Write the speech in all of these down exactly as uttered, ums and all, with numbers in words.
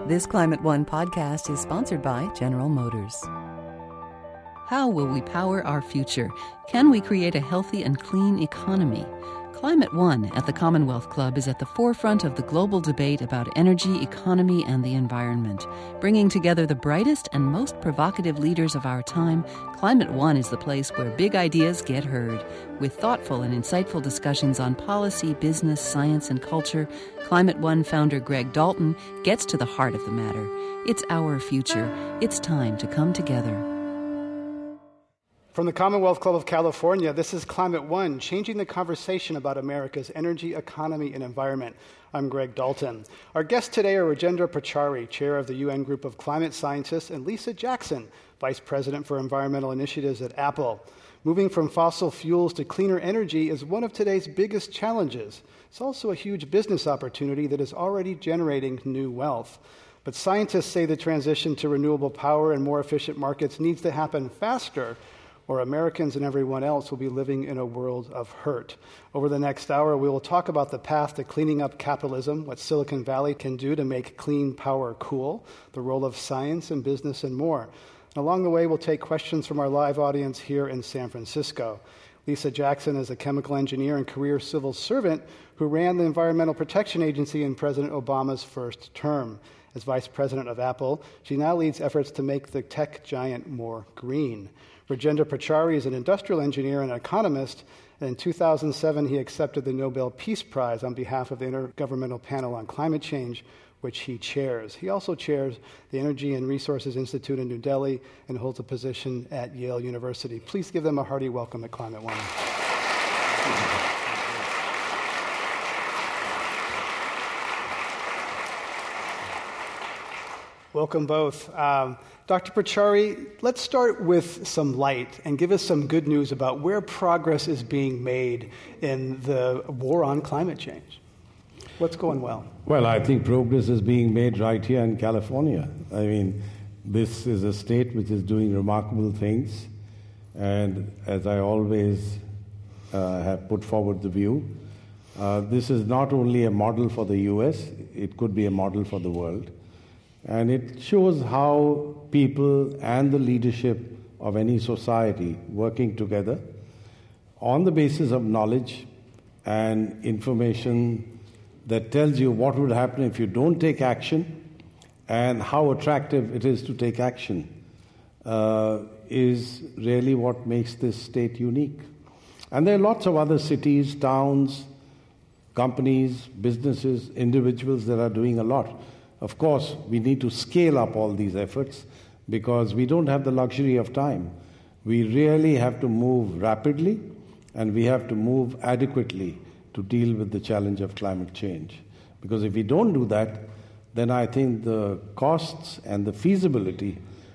This Climate One podcast is sponsored by General Motors. How will we power our future? Can we create a healthy and clean economy? Climate One at the Commonwealth Club is at the forefront of the global debate about energy, economy, and the environment. Bringing together the brightest and most provocative leaders of our time, Climate One is the place where big ideas get heard. With thoughtful and insightful discussions on policy, business, science, and culture, Climate One founder Greg Dalton gets to the heart of the matter. It's our future. It's time to come together. From the Commonwealth Club of California, this is Climate One, changing the conversation about America's energy, economy, and environment. I'm Greg Dalton. Our guests today are Rajendra Pachauri, chair of the U N Group of Climate Scientists, and Lisa Jackson, vice president for environmental initiatives at Apple. Moving from fossil fuels to cleaner energy is one of today's biggest challenges. It's also a huge business opportunity that is already generating new wealth. But scientists say the transition to renewable power and more efficient markets needs to happen faster, or Americans and everyone else will be living in a world of hurt. Over the next hour, we will talk about the path to cleaning up capitalism, what Silicon Valley can do to make clean power cool, the role of science and business, and more. And along the way, we'll take questions from our live audience here in San Francisco. Lisa Jackson is a chemical engineer and career civil servant who ran the Environmental Protection Agency in President Obama's first term. As vice president of Apple, she now leads efforts to make the tech giant more green. Rajendra Pachauri is an industrial engineer and economist, and in two thousand seven he accepted the Nobel Peace Prize on behalf of the Intergovernmental Panel on Climate Change, which he chairs. He also chairs the Energy and Resources Institute in New Delhi and holds a position at Yale University. Please give them a hearty welcome at Climate One. Welcome both. Um, Doctor Pachauri, let's start with some light and give us some good news about where progress is being made in the war on climate change. What's going well? Well, I think progress is being made right here in California. I mean, this is a state which is doing remarkable things. And as I always uh, have put forward the view, uh, this is not only a model for the U S, it could be a model for the world. And it shows how people and the leadership of any society working together on the basis of knowledge and information that tells you what would happen if you don't take action and how attractive it is to take action uh, is really what makes this state unique. And there are lots of other cities, towns, companies, businesses, individuals that are doing a lot. Of course, we need to scale up all these efforts because we don't have the luxury of time. We really have to move rapidly and we have to move adequately to deal with the challenge of climate change. Because if we don't do that, then I think the costs and the feasibility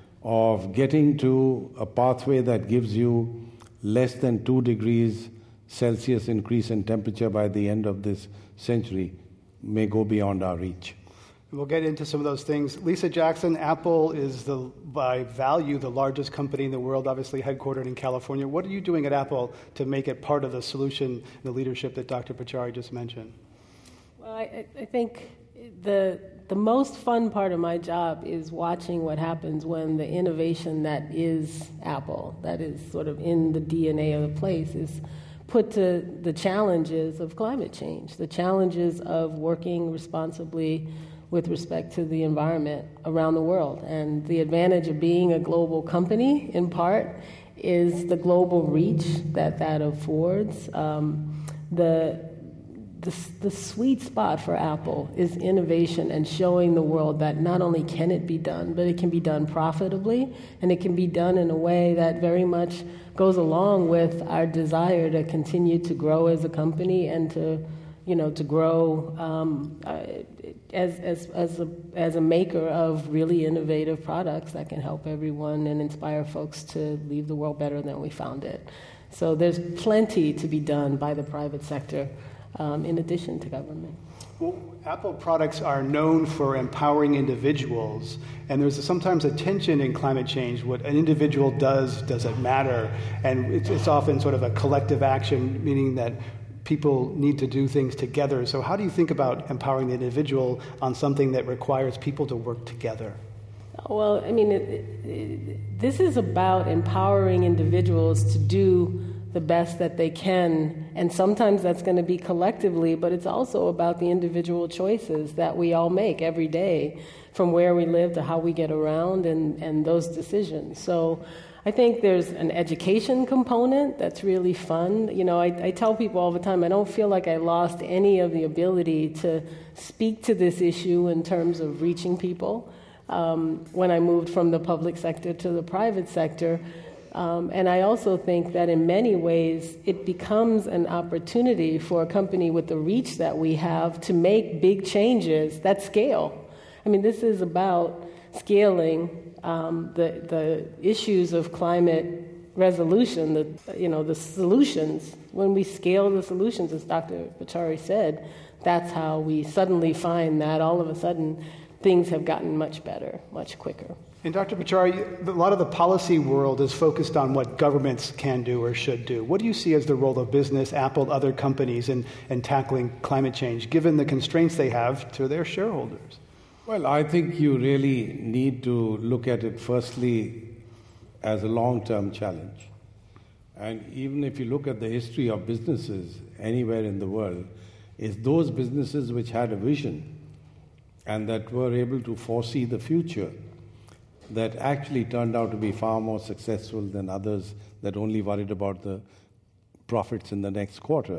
of getting to a pathway that gives you less than two degrees Celsius increase in temperature by the end of this century may go beyond our reach. We'll get into some of those things. Lisa Jackson, Apple is, the, by value, the largest company in the world, obviously headquartered in California. What are you doing at Apple to make it part of the solution, the leadership that Doctor Pachauri just mentioned? Well, I, I think the the most fun part of my job is watching what happens when the innovation that is Apple, that is sort of in the D N A of the place, is put to the challenges of climate change, the challenges of working responsibly with respect to the environment around the world. And the advantage of being a global company, in part, is the global reach that that affords. Um, the, the the sweet spot for Apple is innovation and showing the world that not only can it be done, but it can be done profitably, and it can be done in a way that very much goes along with our desire to continue to grow as a company and to you know, to grow um, uh, as as as a as a maker of really innovative products that can help everyone and inspire folks to leave the world better than we found it. So there's plenty to be done by the private sector, um, in addition to government. Well, Apple products are known for empowering individuals, and there's sometimes a tension in climate change. What an individual does doesn't matter, and it's, it's often sort of a collective action, meaning that people need to do things together. So how do you think about empowering the individual on something that requires people to work together? Well, I mean, it, it, this is about empowering individuals to do the best that they can, and sometimes that's going to be collectively, but it's also about the individual choices that we all make every day, from where we live to how we get around and, and those decisions. So I think there's an education component that's really fun. You know, I, I tell people all the time, I don't feel like I lost any of the ability to speak to this issue in terms of reaching people um, when I moved from the public sector to the private sector. Um, and I also think that in many ways it becomes an opportunity for a company with the reach that we have to make big changes that scale. I mean, this is about scaling um, the the issues of climate resolution, the you know the solutions. When we scale the solutions, as Doctor Pachauri said, that's how we suddenly find that all of a sudden things have gotten much better, much quicker. And Doctor Pachauri, a lot of the policy world is focused on what governments can do or should do. What do you see as the role of business, Apple, other companies in, in tackling climate change, given the constraints they have to their shareholders? Well, I think you really need to look at it firstly as a long-term challenge. And even if you look at the history of businesses anywhere in the world, it's those businesses which had a vision and that were able to foresee the future that actually turned out to be far more successful than others that only worried about the profits in the next quarter.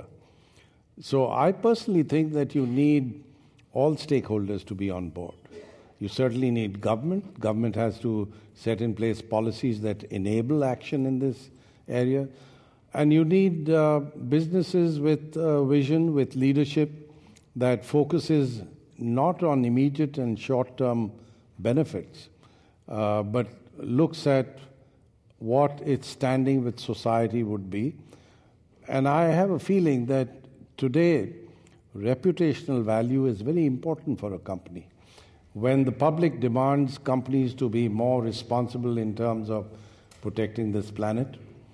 So I personally think that you need all stakeholders to be on board. You certainly need government. Government has to set in place policies that enable action in this area. And you need uh, businesses with uh, vision, with leadership that focuses not on immediate and short-term benefits, uh, but looks at what its standing with society would be. And I have a feeling that today, reputational value is very important for a company. When the public demands companies to be more responsible in terms of protecting this planet,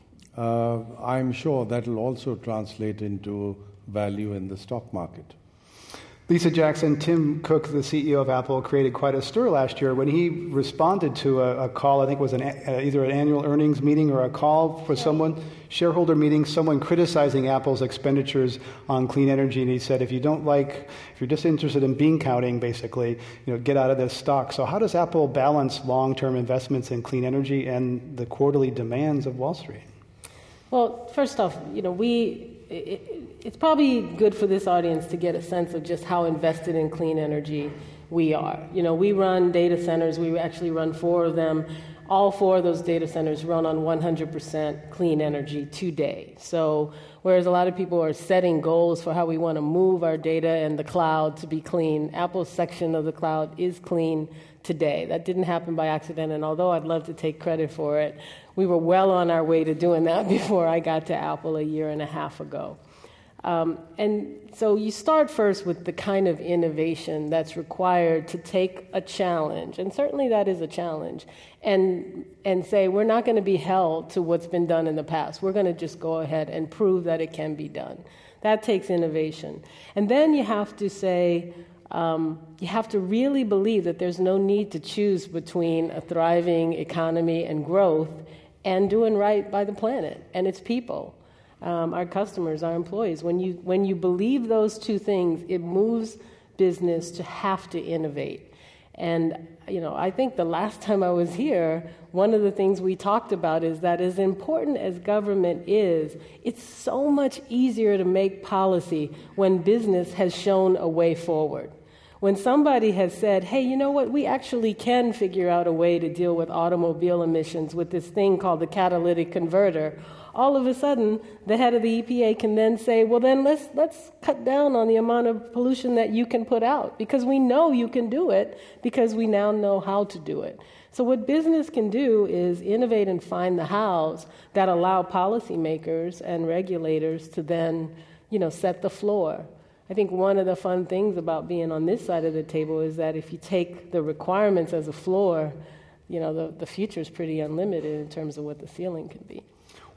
uh, I'm sure that will also translate into value in the stock market. Lisa Jackson, Tim Cook, the C E O of Apple, created quite a stir last year when he responded to a, a call, I think it was an, uh, either an annual earnings meeting or a call for someone, shareholder meeting, someone criticizing Apple's expenditures on clean energy. And he said, if you don't like, if you're just interested in bean counting, basically, you know, get out of this stock. So how does Apple balance long-term investments in clean energy and the quarterly demands of Wall Street? Well, first off, you know, we... It, it's probably good for this audience to get a sense of just how invested in clean energy we are. You know, we run data centers. We actually run four of them. All four of those data centers run on one hundred percent clean energy today. So whereas a lot of people are setting goals for how we want to move our data and the cloud to be clean, Apple's section of the cloud is clean today. That didn't happen by accident, and although I'd love to take credit for it, we were well on our way to doing that before I got to Apple a year and a half ago. Um, and so you start first with the kind of innovation that's required to take a challenge, and certainly that is a challenge, and and say we're not going to be held to what's been done in the past. We're going to just go ahead and prove that it can be done. That takes innovation. And then you have to say, um, you have to really believe that there's no need to choose between a thriving economy and growth and doing right by the planet and its people. Um, our customers, our employees. When you when you believe those two things, it moves business to have to innovate. And you know, I think the last time I was here, one of the things we talked about is that as important as government is, it's so much easier to make policy when business has shown a way forward. When somebody has said, hey, you know what, we actually can figure out a way to deal with automobile emissions with this thing called the catalytic converter, all of a sudden, the head of the E P A can then say, well, then let's let's cut down on the amount of pollution that you can put out, because we know you can do it, because we now know how to do it. So what business can do is innovate and find the hows that allow policymakers and regulators to then, you know, set the floor. I think one of the fun things about being on this side of the table is that if you take the requirements as a floor, you know, the, the future is pretty unlimited in terms of what the ceiling can be.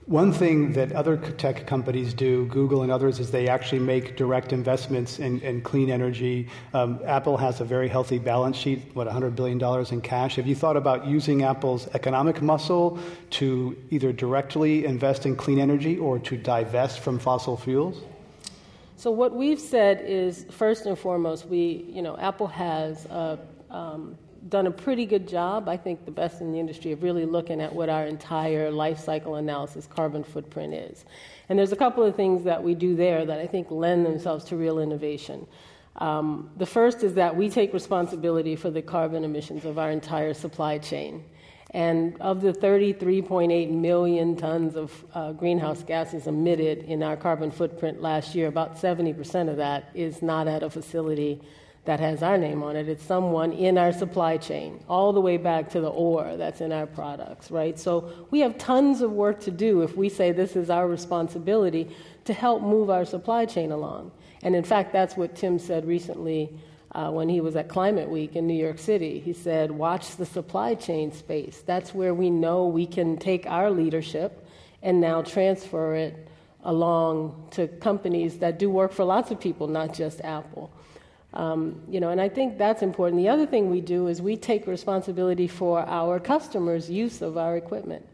One thing that other tech companies do, Google and others, is they actually make direct investments in, in clean energy. Um, Apple has a very healthy balance sheet, what, one hundred billion dollars in cash. Have you thought about using Apple's economic muscle to either directly invest in clean energy or to divest from fossil fuels? So what we've said is, first and foremost, we, you know, Apple has uh, um, done a pretty good job, I think the best in the industry, of really looking at what our entire life cycle analysis carbon footprint is. And there's a couple of things that we do there that I think lend themselves to real innovation. Um, the first is that we take responsibility for the carbon emissions of our entire supply chain. And of the thirty-three point eight million tons of uh, greenhouse gases emitted in our carbon footprint last year, about seventy percent of that is not at a facility that has our name on it. It's someone in our supply chain, all the way back to the ore that's in our products, right? So we have tons of work to do if we say this is our responsibility to help move our supply chain along. And in fact, that's what Tim said recently uh, when he was at Climate Week in New York City. He said, watch the supply chain space. That's where we know we can take our leadership and now transfer it along to companies that do work for lots of people, not just Apple. Um, you know, and I think that's important. The other thing we do is we take responsibility for our customers' use of our equipment.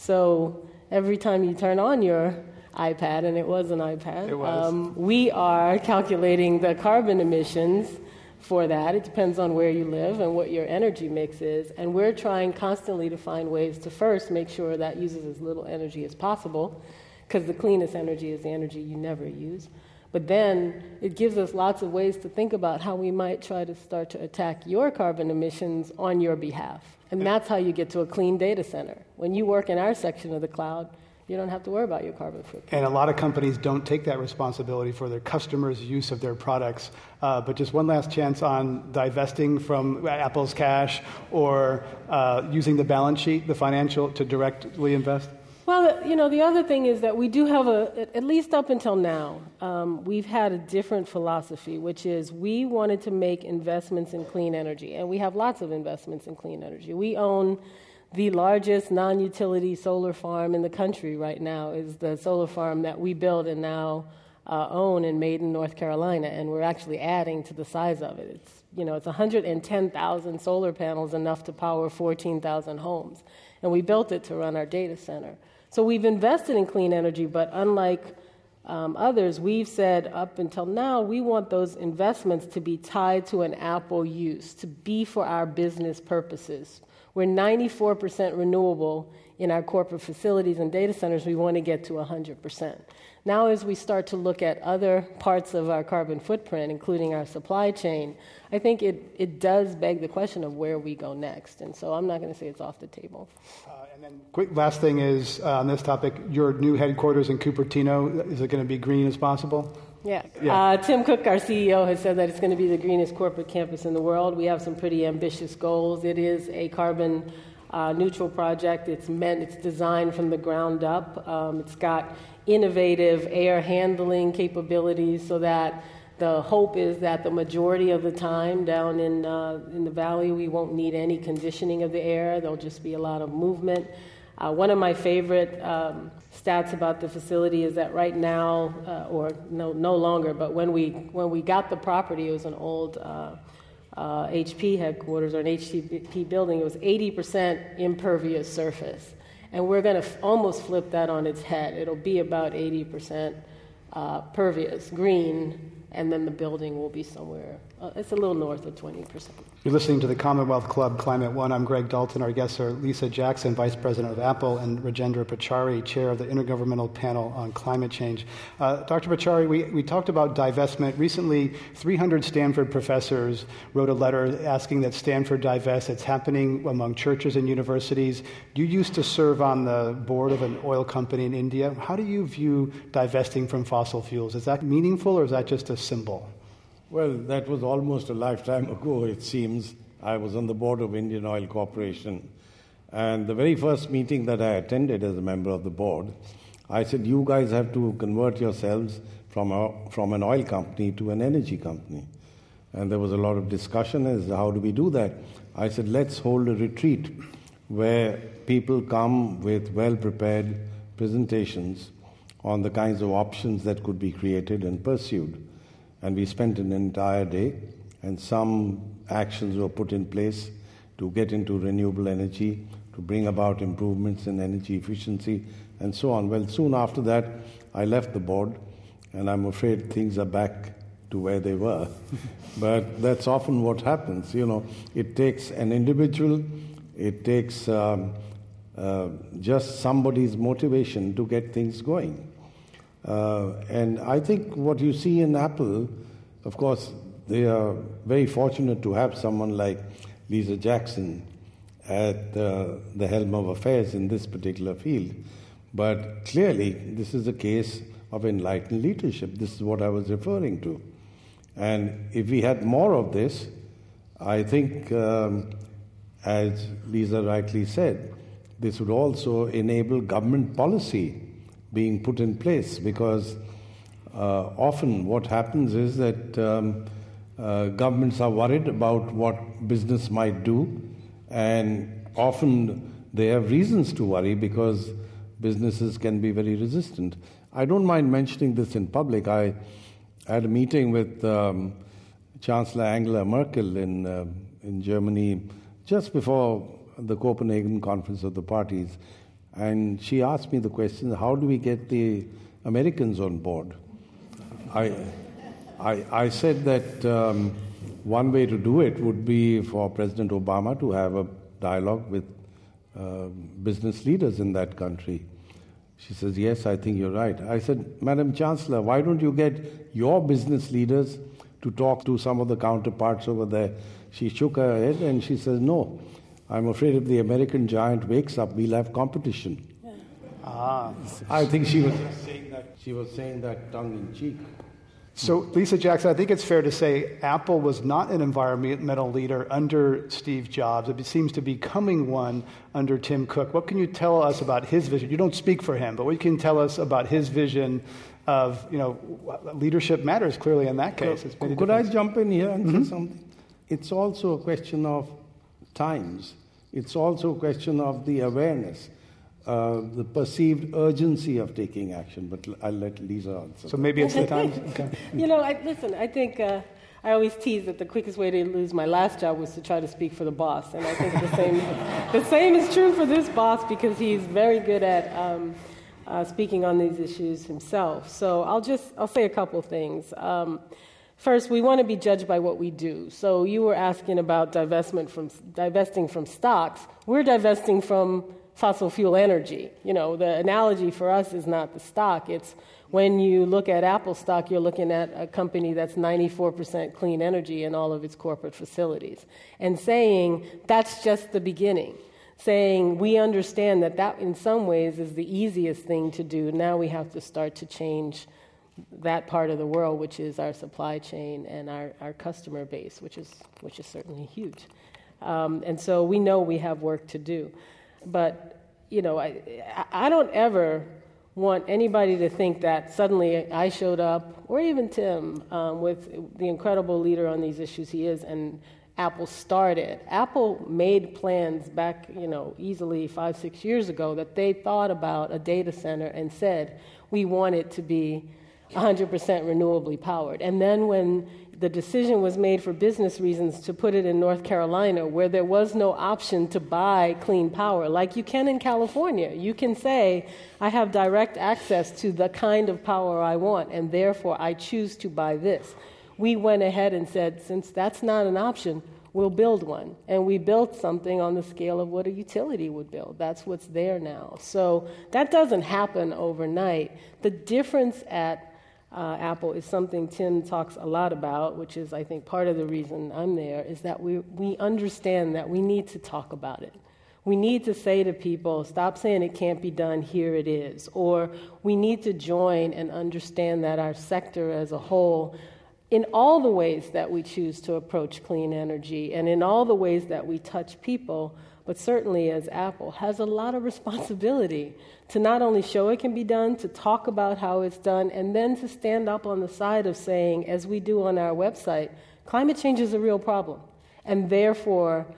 So every time you turn on your iPad, and it was an iPad, it was. Um, we are calculating the carbon emissions for that. It depends on where you live and what your energy mix is. And we're trying constantly to find ways to first make sure that uses as little energy as possible, because the cleanest energy is the energy you never use. But then it gives us lots of ways to think about how we might try to start to attack your carbon emissions on your behalf. And that's how you get to a clean data center. When you work in our section of the cloud, you don't have to worry about your carbon footprint. And a lot of companies don't take that responsibility for their customers' use of their products. Uh, but just one last chance on divesting from Apple's cash or uh, using the balance sheet, the financial, to directly invest? Well, you know, the other thing is that we do have a, at least up until now, um, we've had a different philosophy, which is we wanted to make investments in clean energy, and we have lots of investments in clean energy. We own the largest non-utility solar farm in the country right now, is the solar farm that we built and now uh, own in Maiden, North Carolina, and we're actually adding to the size of it. It's, you know, it's one hundred ten thousand solar panels, enough to power fourteen thousand homes, and we built it to run our data center. So we've invested in clean energy, but unlike um, others, we've said up until now, we want those investments to be tied to an Apple use, to be for our business purposes. We're ninety-four percent renewable in our corporate facilities and data centers. We want to get to one hundred percent. Now, as we start to look at other parts of our carbon footprint, including our supply chain, I think it, it does beg the question of where we go next. And so I'm not going to say it's off the table. Uh, and then quick last thing is, uh, on this topic, your new headquarters in Cupertino, is it going to be green as possible? Yeah. yeah. Uh, Tim Cook, our C E O, has said that it's going to be the greenest corporate campus in the world. We have some pretty ambitious goals. It is a carbon uh, neutral project. It's meant, it's designed from the ground up. Um, it's got innovative air handling capabilities so that the hope is that the majority of the time down in uh, in the valley, we won't need any conditioning of the air. There'll just be a lot of movement. Uh, one of my favorite um, stats about the facility is that right now, uh, or no no longer, but when we when we got the property, it was an old uh, uh, H P headquarters or an H P building. It was eighty percent impervious surface. And we're going to f- almost flip that on its head. It'll be about eighty percent uh, pervious, green, and then the building will be somewhere. Uh, it's a little north of twenty percent. You're listening to the Commonwealth Club Climate One. I'm Greg Dalton. Our guests are Lisa Jackson, Vice President of Apple, and Rajendra Pachauri, Chair of the Intergovernmental Panel on Climate Change. Uh, Doctor Pachauri, we, we talked about divestment. Recently, three hundred Stanford professors wrote a letter asking that Stanford divest. It's happening among churches and universities. You used to serve on the board of an oil company in India. How do you view divesting from fossil fuels? Is that meaningful, or is that just a symbol? Well, that was almost a lifetime ago, it seems. I was on the board of Indian Oil Corporation. And the very first meeting that I attended as a member of the board, I said, you guys have to convert yourselves from a, from an oil company to an energy company. And there was a lot of discussion as to how do we do that. I said, let's hold a retreat where people come with well-prepared presentations on the kinds of options that could be created and pursued. And we spent an entire day, and some actions were put in place to get into renewable energy, to bring about improvements in energy efficiency, and so on. Well, soon after that, I left the board, and I'm afraid things are back to where they were. But that's often what happens. You know, it takes an individual, it takes um, uh, just somebody's motivation to get things going. Uh, and I think what you see in Apple, of course, they are very fortunate to have someone like Lisa Jackson at uh, the helm of affairs in this particular field. But clearly, this is a case of enlightened leadership. This is what I was referring to. And if we had more of this, I think, um, as Lisa rightly said, this would also enable government policy being put in place, because uh, often what happens is that um, uh, governments are worried about what business might do, and often they have reasons to worry because businesses can be very resistant. I don't mind mentioning this in public. I had a meeting with um, Chancellor Angela Merkel in uh, in Germany just before the Copenhagen Conference of the Parties, and she asked me the question, how do we get the Americans on board? I, I, I said that um, one way to do it would be for President Obama to have a dialogue with uh, business leaders in that country. She says, yes, I think you're right. I said, Madam Chancellor, why don't you get your business leaders to talk to some of the counterparts over there? She shook her head and she says, no, I'm afraid if the American giant wakes up, we'll have competition. Yeah. Ah. I think she was just saying that, she was saying that tongue in cheek. So, Lisa Jackson, I think it's fair to say Apple was not an environmental leader under Steve Jobs. It seems to be becoming one under Tim Cook. What can you tell us about his vision? You don't speak for him, but what can you tell us about his vision of, you know, leadership matters clearly in that case? It's Could I jump in here and mm-hmm. say something? It's also a question of times. It's also a question of the awareness. Uh, the perceived urgency of taking action, but I'll let Lisa answer. So maybe it's the time. Okay. You know, I, listen, I think uh, I always tease that the quickest way to lose my last job was to try to speak for the boss, and I think the same the same is true for this boss, because he's very good at um, uh, speaking on these issues himself. So I'll just I'll say a couple things. Um, First, we want to be judged by what we do. So you were asking about divestment from divesting from stocks. We're divesting from fossil fuel energy. You know, the analogy for us is not the stock. It's when you look at Apple stock, you're looking at a company that's ninety-four percent clean energy in all of its corporate facilities. And saying that's just the beginning. Saying we understand that that in some ways is the easiest thing to do. Now we have to start to change that part of the world, which is our supply chain and our, our customer base, which is which is certainly huge. Um, and so we know we have work to do. But, you know, I, I don't ever want anybody to think that suddenly I showed up, or even Tim, um, with the incredible leader on these issues he is, and Apple started. Apple made plans back, you know, easily five, six years ago that they thought about a data center and said, we want it to be one hundred percent renewably powered. And then when the decision was made for business reasons to put it in North Carolina, where there was no option to buy clean power, like you can in California. You can say, I have direct access to the kind of power I want, and therefore I choose to buy this. We went ahead and said, since that's not an option, we'll build one. And we built something on the scale of what a utility would build. That's what's there now. So that doesn't happen overnight. The difference at Uh, Apple is something Tim talks a lot about, which is, I think, part of the reason I'm there, is that we we understand that we need to talk about it. We need to say to people, stop saying it can't be done, here it is. Or we need to join and understand that our sector as a whole, in all the ways that we choose to approach clean energy and in all the ways that we touch people, but certainly as Apple, has a lot of responsibility to not only show it can be done, to talk about how it's done, and then to stand up on the side of saying, as we do on our website, climate change is a real problem. And therefore,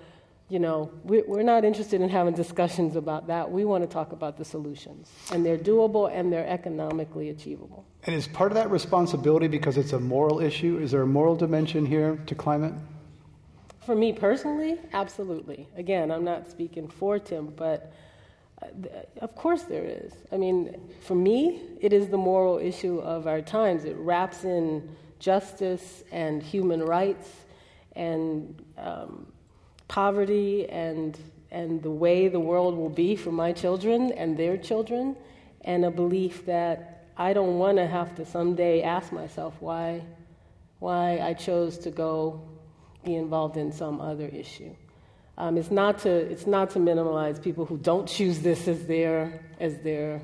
you know, we're not interested in having discussions about that. We want to talk about the solutions, and they're doable and they're economically achievable. And is part of that responsibility because it's a moral issue? Is there a moral dimension here to climate? For me personally, absolutely. Again, I'm not speaking for Tim, but of course there is. I mean, for me, it is the moral issue of our times. It wraps in justice and human rights and um, poverty and and the way the world will be for my children and their children, and a belief that I don't want to have to someday ask myself why why I chose to go be involved in some other issue. Um, it's not to it's not to minimize people who don't choose this as their as their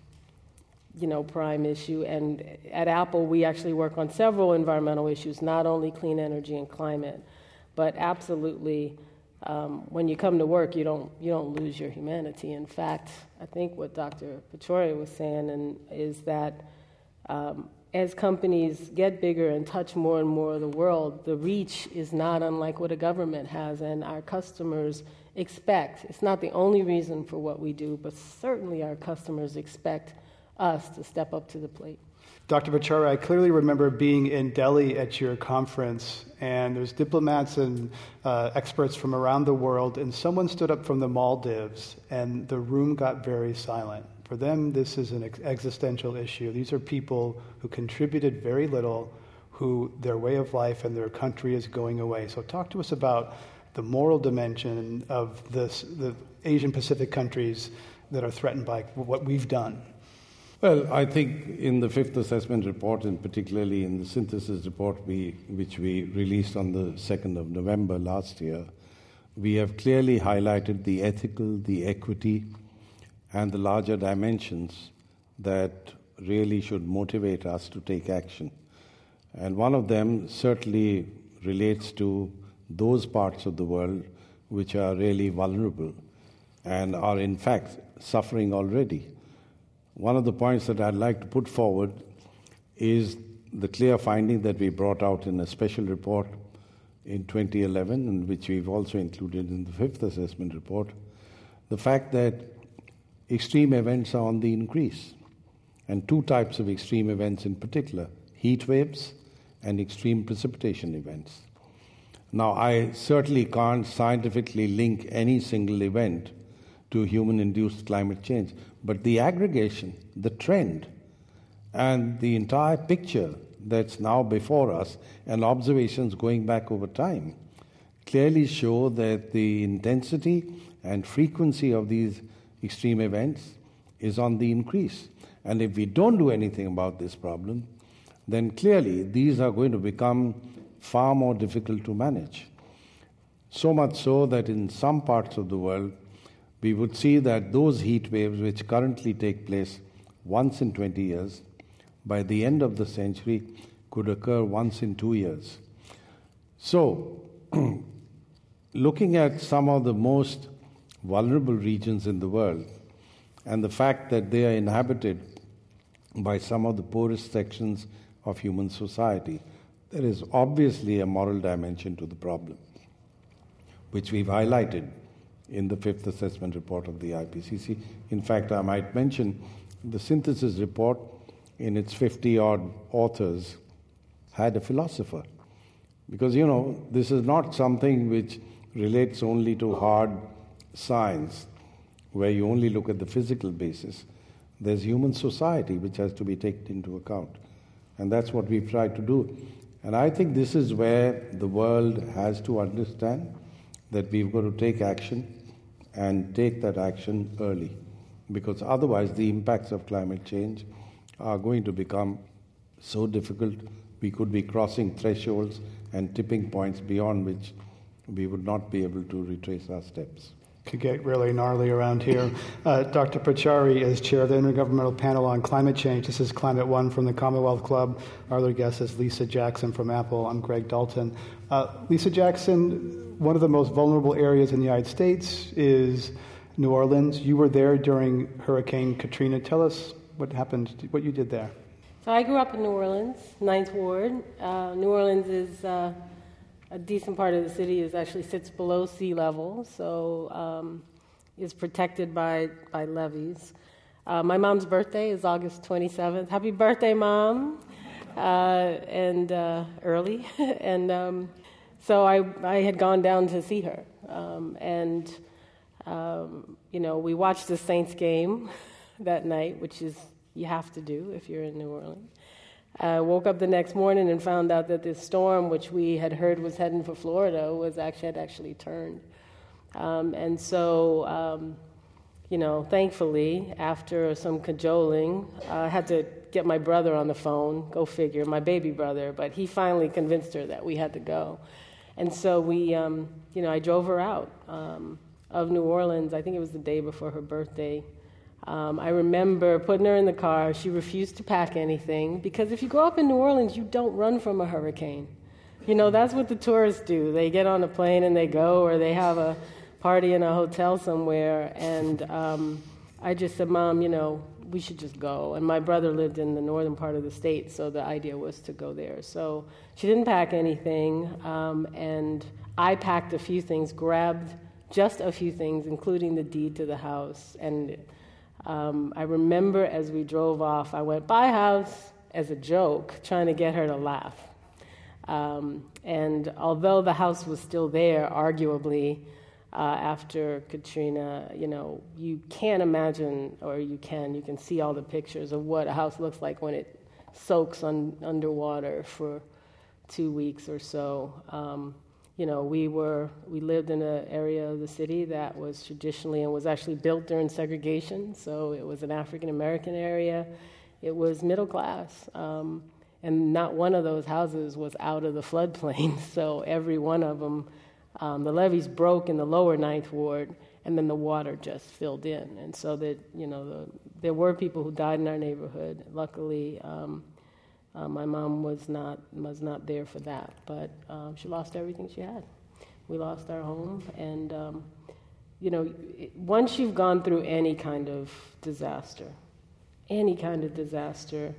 you know prime issue. And at Apple, we actually work on several environmental issues, not only clean energy and climate, but absolutely. Um, when you come to work, you don't you don't lose your humanity. In fact, I think what Doctor Pachauri was saying and is that um, as companies get bigger and touch more and more of the world, the reach is not unlike what a government has, and our customers expect. It's not the only reason for what we do, but certainly our customers expect us to step up to the plate. Doctor Pachauri, I clearly remember being in Delhi at your conference, and there's diplomats and uh, experts from around the world, and someone stood up from the Maldives, and the room got very silent. For them, this is an ex- existential issue. These are people who contributed very little, who their way of life and their country is going away. So talk to us about the moral dimension of this, the Asian Pacific countries that are threatened by what we've done. Well, I think in the fifth assessment report, and particularly in the synthesis report we, which we released on the second of November last year, we have clearly highlighted the ethical, the equity, and the larger dimensions that really should motivate us to take action. And one of them certainly relates to those parts of the world which are really vulnerable and are in fact suffering already. One of the points that I'd like to put forward is the clear finding that we brought out in a special report in twenty eleven, and which we've also included in the fifth assessment report, the fact that extreme events are on the increase, and two types of extreme events in particular, heat waves and extreme precipitation events. Now, I certainly can't scientifically link any single event to human-induced climate change, but the aggregation, the trend, and the entire picture that's now before us, and observations going back over time, clearly show that the intensity and frequency of these extreme events is on the increase. And if we don't do anything about this problem, then clearly these are going to become far more difficult to manage. So much so that in some parts of the world, we would see that those heat waves which currently take place once in twenty years, by the end of the century, could occur once in two years. So, looking at some of the most vulnerable regions in the world, and the fact that they are inhabited by some of the poorest sections of human society, there is obviously a moral dimension to the problem, which we've highlighted in the fifth assessment report of the I P C C. In fact, I might mention the synthesis report, in its fifty-odd authors, had a philosopher. Because, you know, this is not something which relates only to hard science, where you only look at the physical basis. There's human society which has to be taken into account. And that's what we've tried to do. And I think this is where the world has to understand that we've got to take action, and take that action early, because otherwise the impacts of climate change are going to become so difficult we could be crossing thresholds and tipping points beyond which we would not be able to retrace our steps. Could get really gnarly around here. Uh, Doctor Pachauri is chair of the Intergovernmental Panel on Climate Change. This is Climate One from the Commonwealth Club. Our other guest is Lisa Jackson from Apple. I'm Greg Dalton. Uh, Lisa Jackson, one of the most vulnerable areas in the United States is New Orleans. You were there during Hurricane Katrina. Tell us what happened, what you did there. So I grew up in New Orleans, Ninth Ward. Uh, New Orleans is uh, a decent part of the city is actually sits below sea level, so um, is protected by, by levees. Uh, my mom's birthday is August twenty-seventh. Happy birthday, Mom! Uh, and uh, early. and um, so I, I had gone down to see her. Um, and, um, you know, we watched the Saints game that night, which is you have to do if you're in New Orleans. I uh, woke up the next morning and found out that this storm, which we had heard was heading for Florida, was actually had actually turned. Um, and so, um, you know, thankfully, after some cajoling, I had to get my brother on the phone, go figure, my baby brother, but he finally convinced her that we had to go. And so we, um, you know, I drove her out um, of New Orleans. I think it was the day before her birthday. Um, I remember putting her in the car. She refused to pack anything because if you grow up in New Orleans, you don't run from a hurricane. You know, that's what the tourists do. They get on a plane and they go, or they have a party in a hotel somewhere. And um, I just said, Mom, you know, we should just go. And my brother lived in the northern part of the state, so the idea was to go there. So she didn't pack anything, um, and I packed a few things, grabbed just a few things, including the deed to the house. And Um, I remember as we drove off, I went, bye house, as a joke, trying to get her to laugh. Um, and although the house was still there, arguably, uh, after Katrina, you know, you can't imagine, or you can, you can see all the pictures of what a house looks like when it soaks un- underwater for two weeks or so. Um, You know, we were we lived in an area of the city that was traditionally and was actually built during segregation. So it was an African American area. It was middle class, um, and not one of those houses was out of the floodplain. So every one of them, um, the levees broke in the lower Ninth Ward, and then the water just filled in. And so that you know, the, there were people who died in our neighborhood. Luckily. Um, Uh, my mom was not was not there for that, but um, she lost everything she had. We lost our home, and um, you know, it, once you've gone through any kind of disaster, any kind of disaster,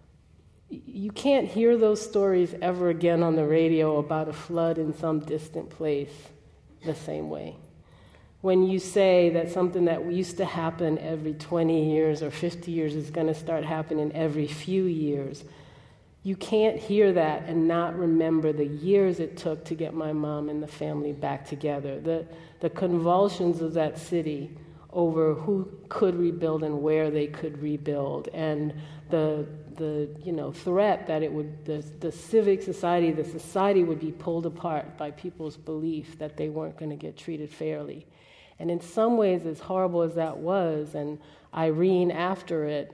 y- you can't hear those stories ever again on the radio about a flood in some distant place the same way. When you say that something that used to happen every twenty years or fifty years is going to start happening every few years, you can't hear that and not remember the years it took to get my mom and the family back together. The the convulsions of that city over who could rebuild and where they could rebuild, and the the you know threat that it would the the civic society, the society would be pulled apart by people's belief that they weren't going to get treated fairly. And in some ways, as horrible as that was, and Irene after it,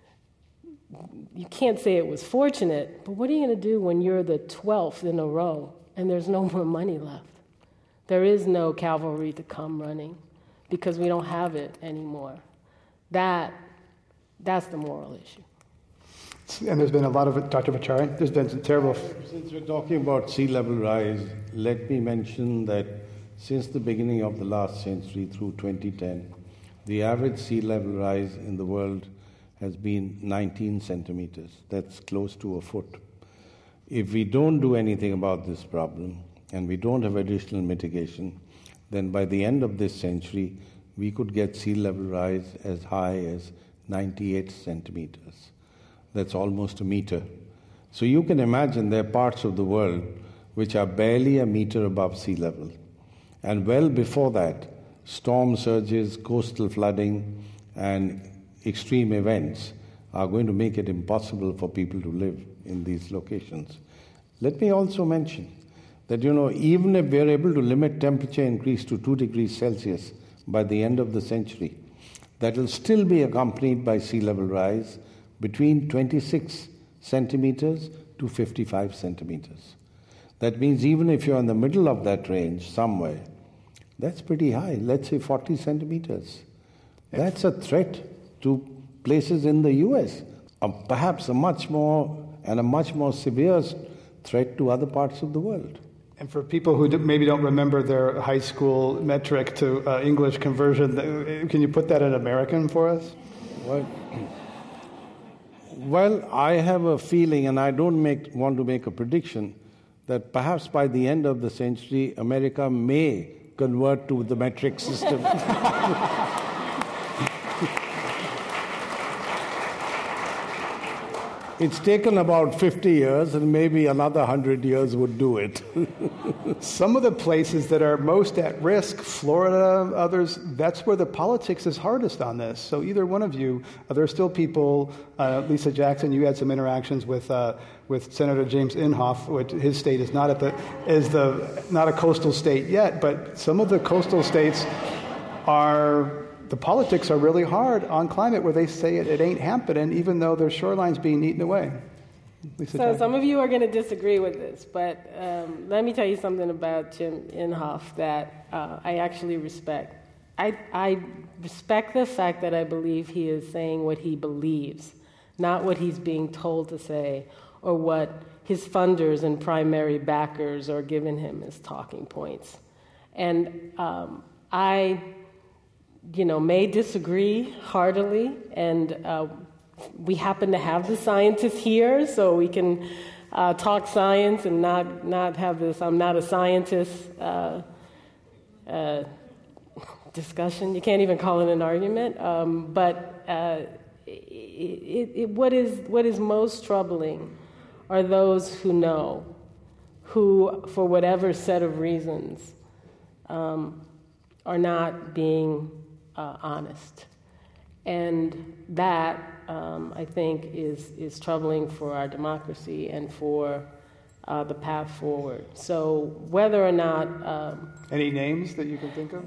you can't say it was fortunate, but what are you going to do when you're the twelfth in a row and there's no more money left? There is no cavalry to come running because we don't have it anymore. That, that's the moral issue. And there's been a lot of it, Doctor Bhattacharya, there's been some terrible... Since we're talking about sea level rise, let me mention that since the beginning of the last century through twenty ten, the average sea level rise in the world has been nineteen centimeters. That's close to a foot. If we don't do anything about this problem, and we don't have additional mitigation, then by the end of this century, we could get sea level rise as high as ninety-eight centimeters. That's almost a meter. So you can imagine there are parts of the world which are barely a meter above sea level. And well before that, storm surges, coastal flooding, and extreme events are going to make it impossible for people to live in these locations. Let me also mention that, you know, even if we're able to limit temperature increase to two degrees Celsius by the end of the century, that will still be accompanied by sea level rise between twenty-six centimeters to fifty-five centimeters. That means even if you're in the middle of that range somewhere, that's pretty high. Let's say forty centimeters. That's a threat to places in the U S, uh, perhaps a much more and a much more severe threat to other parts of the world. And for people who maybe don't remember their high school metric to uh, English conversion, can you put that in American for us? Well, well, I have a feeling, and I don't make, want to make a prediction, that perhaps by the end of the century, America may convert to the metric system. It's taken about fifty years, and maybe another one hundred years would do it. Some of the places that are most at risk, Florida, others, that's where the politics is hardest on this. So either one of you, uh, there are still people, uh, Lisa Jackson, you had some interactions with uh, with Senator James Inhofe, which his state is not at the is the not a coastal state yet, but some of the coastal states are. The politics are really hard on climate where they say it, it ain't happening, even though their shoreline's being eaten away. Lisa so Jackson. Some of you are going to disagree with this, but um, let me tell you something about Jim Inhofe that uh, I actually respect. I, I respect the fact that I believe he is saying what he believes, not what he's being told to say or what his funders and primary backers are giving him as talking points. And um, I... you know, may disagree heartily, and uh, we happen to have the scientists here, so we can uh, talk science and not, not have this, I'm not a scientist uh, uh, discussion. You can't even call it an argument. Um, but uh, it, it, it, what is what is most troubling are those who know, who, for whatever set of reasons, um, are not being Uh, honest. And that, um, I think, is, is troubling for our democracy and for uh, the path forward. So whether or not... Um, Any names that you can think of?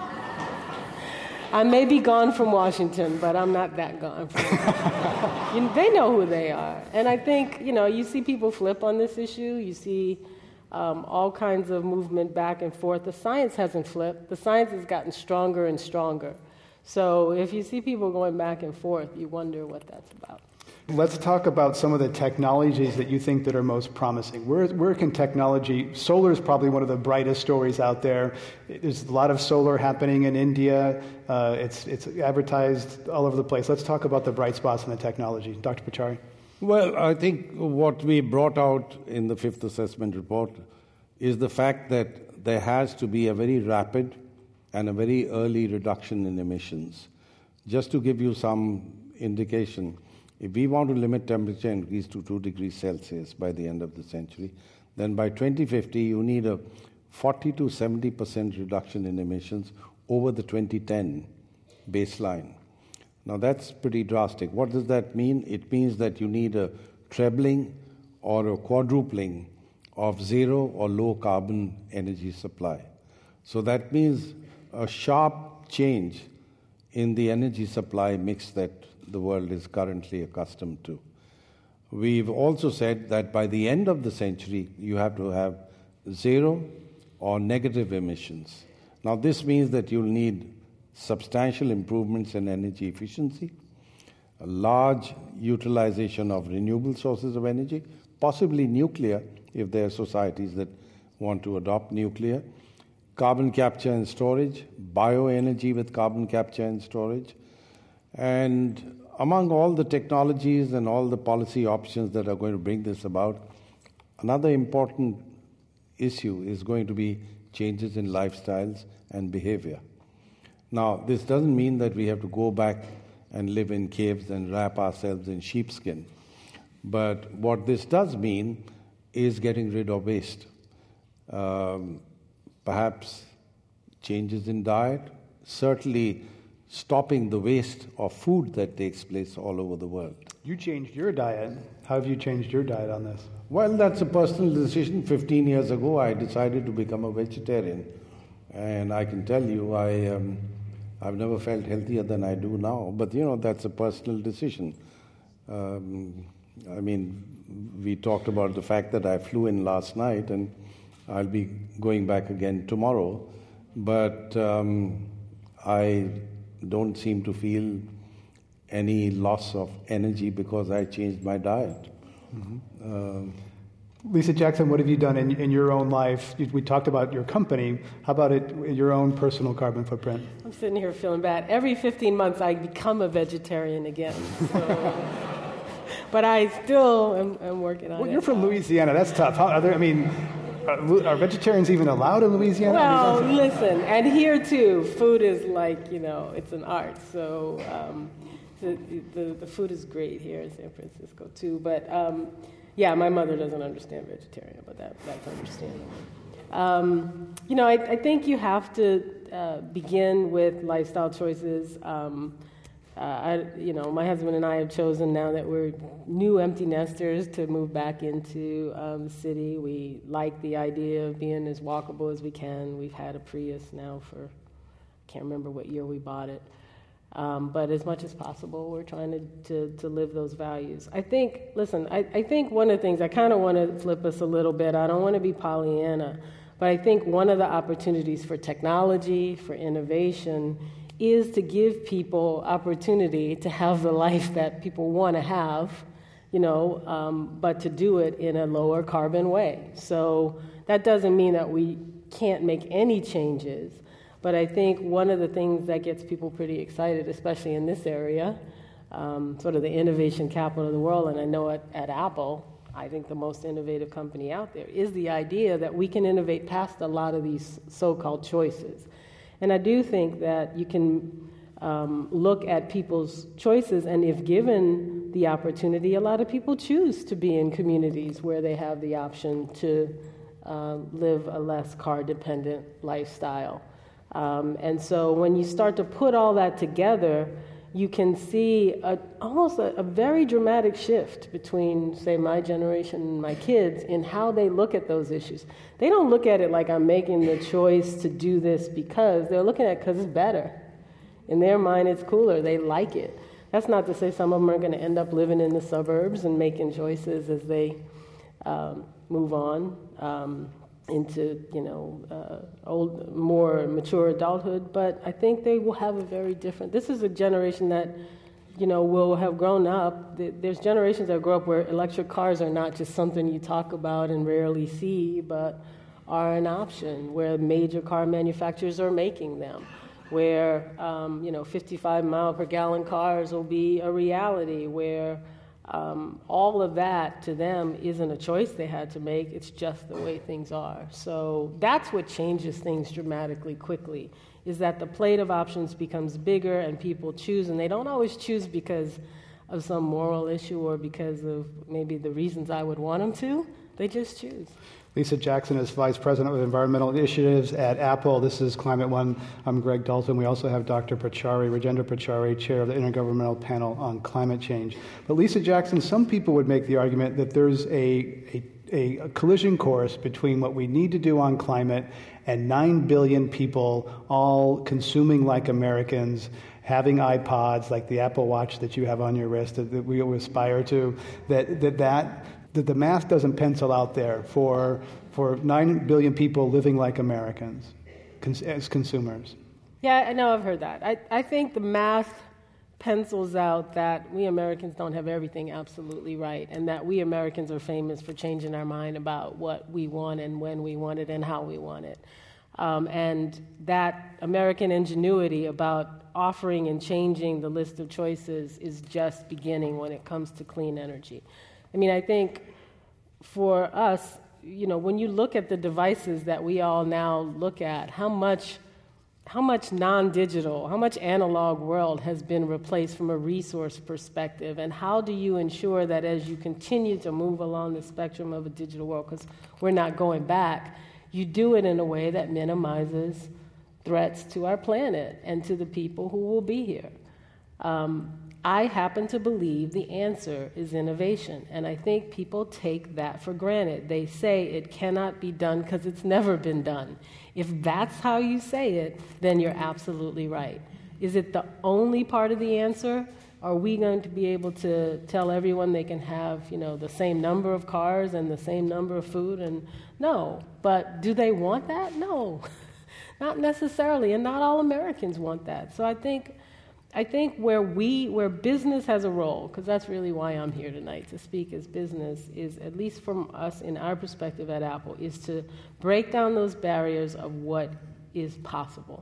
I may be gone from Washington, but I'm not that gone from you know, they know who they are. And I think, you know, you see people flip on this issue. You see um, all kinds of movement back and forth. The science hasn't flipped. The science has gotten stronger and stronger. So if you see people going back and forth, you wonder what that's about. Let's talk about some of the technologies that you think that are most promising. Where, where can technology, solar is probably one of the brightest stories out there. There's a lot of solar happening in India. Uh, it's, it's advertised all over the place. Let's talk about the bright spots in the technology. Doctor Pachauri. Well, I think what we brought out in the fifth assessment report is the fact that there has to be a very rapid and a very early reduction in emissions. Just to give you some indication, if we want to limit temperature increase to two degrees Celsius by the end of the century, then by twenty fifty you need a forty to seventy percent reduction in emissions over the twenty ten baseline. Now that's pretty drastic. What does that mean? It means that you need a trebling or a quadrupling of zero or low carbon energy supply. So that means a sharp change in the energy supply mix that the world is currently accustomed to. We've also said that by the end of the century, you have to have zero or negative emissions. Now, this means that you'll need substantial improvements in energy efficiency, a large utilization of renewable sources of energy, possibly nuclear, if there are societies that want to adopt nuclear, carbon capture and storage, bioenergy with carbon capture and storage, and among all the technologies and all the policy options that are going to bring this about, another important issue is going to be changes in lifestyles and behavior. Now, this doesn't mean that we have to go back and live in caves and wrap ourselves in sheepskin. But what this does mean is getting rid of waste. Um, perhaps changes in diet, certainly stopping the waste of food that takes place all over the world. You changed your diet. How have you changed your diet on this? Well, that's a personal decision. Fifteen years ago, I decided to become a vegetarian. And I can tell you, I, um, I've never felt healthier than I do now. But, you know, that's a personal decision. Um, I mean, we talked about the fact that I flew in last night, and I'll be going back again tomorrow. But um, I don't seem to feel any loss of energy because I changed my diet. Mm-hmm. Uh, Lisa Jackson, what have you done in, in your own life? You, we talked about your company. How about it, your own personal carbon footprint? I'm sitting here feeling bad. Every fifteen months, I become a vegetarian again. So but I still am, am working on well, it. You're from Louisiana. That's tough. How, are there, I mean, are, are vegetarians even allowed in Louisiana? Well, listen, and here too, food is like, you know, it's an art. So um, the, the the food is great here in San Francisco too. But um, yeah, my mother doesn't understand vegetarian, but that that's understandable. Um, you know, I, I think you have to uh, begin with lifestyle choices. Um, uh, I, you know, my husband and I have chosen now that we're new empty nesters to move back into um, the city. We like the idea of being as walkable as we can. We've had a Prius now for, I can't remember what year we bought it. Um, but as much as possible, we're trying to, to, to live those values. I think, listen, I, I think one of the things, I kind of want to flip us a little bit. I don't want to be Pollyanna, but I think one of the opportunities for technology, for innovation, is to give people opportunity to have the life that people want to have, you know, um, but to do it in a lower carbon way. So that doesn't mean that we can't make any changes. But I think one of the things that gets people pretty excited, especially in this area, um, sort of the innovation capital of the world, and I know at, at Apple, I think the most innovative company out there, is the idea that we can innovate past a lot of these so-called choices. And I do think that you can um, look at people's choices, and if given the opportunity, a lot of people choose to be in communities where they have the option to uh, live a less car-dependent lifestyle. Um, and so when you start to put all that together, you can see a, almost a, a very dramatic shift between, say, my generation and my kids in how they look at those issues. They don't look at it like I'm making the choice to do this because. They're looking at it because it's better. In their mind, it's cooler. They like it. That's not to say some of them are going to end up living in the suburbs and making choices as they um, move on. Um, into, you know, uh, old, more mature adulthood, but I think they will have a very different, this is a generation that, you know, will have grown up. There's generations that grow up where electric cars are not just something you talk about and rarely see, but are an option, where major car manufacturers are making them, where, um, you know, fifty-five mile per gallon cars will be a reality, where Um, all of that to them isn't a choice they had to make, it's just the way things are. So that's what changes things dramatically quickly, is that the plate of options becomes bigger and people choose, and they don't always choose because of some moral issue or because of maybe the reasons I would want them to, they just choose. Lisa Jackson is Vice President of Environmental Initiatives at Apple. This is Climate One. I'm Greg Dalton. We also have Doctor Pachauri, Rajendra Pachauri, Chair of the Intergovernmental Panel on Climate Change. But Lisa Jackson, some people would make the argument that there's a, a, a collision course between what we need to do on climate and nine billion people all consuming like Americans, having iPods like the Apple Watch that you have on your wrist that, that we aspire to, that that that that the math doesn't pencil out there for for nine billion people living like Americans cons- as consumers. Yeah, I know, I've heard that. I, I think the math pencils out that we Americans don't have everything absolutely right, and that we Americans are famous for changing our mind about what we want and when we want it and how we want it. Um, and that American ingenuity about offering and changing the list of choices is just beginning when it comes to clean energy. I mean, I think for us, you know, when you look at the devices that we all now look at, how much how much non-digital, how much analog world has been replaced from a resource perspective, and how do you ensure that as you continue to move along the spectrum of a digital world, because we're not going back, you do it in a way that minimizes threats to our planet and to the people who will be here. Um, I happen to believe the answer is innovation, and I think people take that for granted. They say it cannot be done because it's never been done. If that's how you say it, then you're absolutely right. Is it the only part of the answer? Are we going to be able to tell everyone they can have, you know, the same number of cars and the same number of food? And no, but do they want that? No, not necessarily, and not all Americans want that. So I think I think where we, where business has a role, because that's really why I'm here tonight, to speak as business, is, at least from us in our perspective at Apple, is to break down those barriers of what is possible.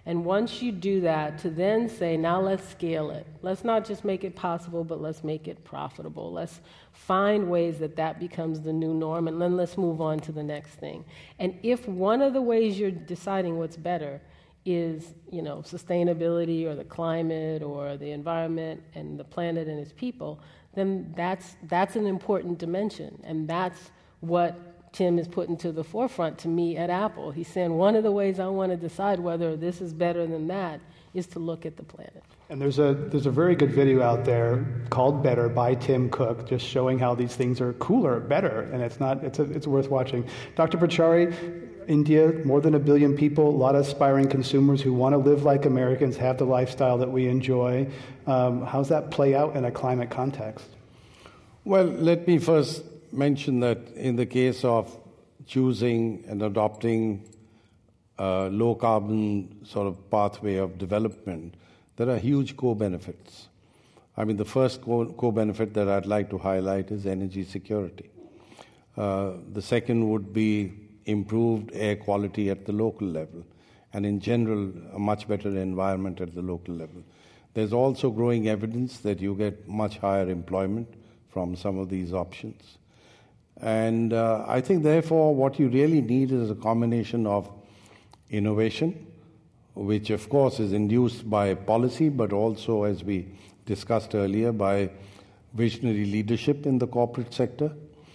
And once you do that, to then say, now let's scale it. Let's not just make it possible, but let's make it profitable. Let's find ways that that becomes the new norm, and then let's move on to the next thing. And if one of the ways you're deciding what's better is, you know, sustainability or the climate or the environment and the planet and its people, then that's that's an important dimension. And that's what Tim is putting to the forefront to me at Apple. He's saying one of the ways I want to decide whether this is better than that is to look at the planet. And there's a there's a very good video out there called Better by Tim Cook, just showing how these things are cooler, better, and it's not it's a, it's worth watching. Doctor Pachauri, India, more than a billion people, a lot of aspiring consumers who want to live like Americans, have the lifestyle that we enjoy. Um, how's that play out in a climate context? Well, let me first mention that in the case of choosing and adopting a low-carbon sort of pathway of development, there are huge co-benefits. I mean, the first co-benefit that I'd like to highlight is energy security. Uh, the second would be improved air quality at the local level, and in general, a much better environment at the local level. There's also growing evidence that you get much higher employment from some of these options. And uh, I think, therefore, what you really need is a combination of innovation, which, of course, is induced by policy, but also, as we discussed earlier, by visionary leadership in the corporate sector.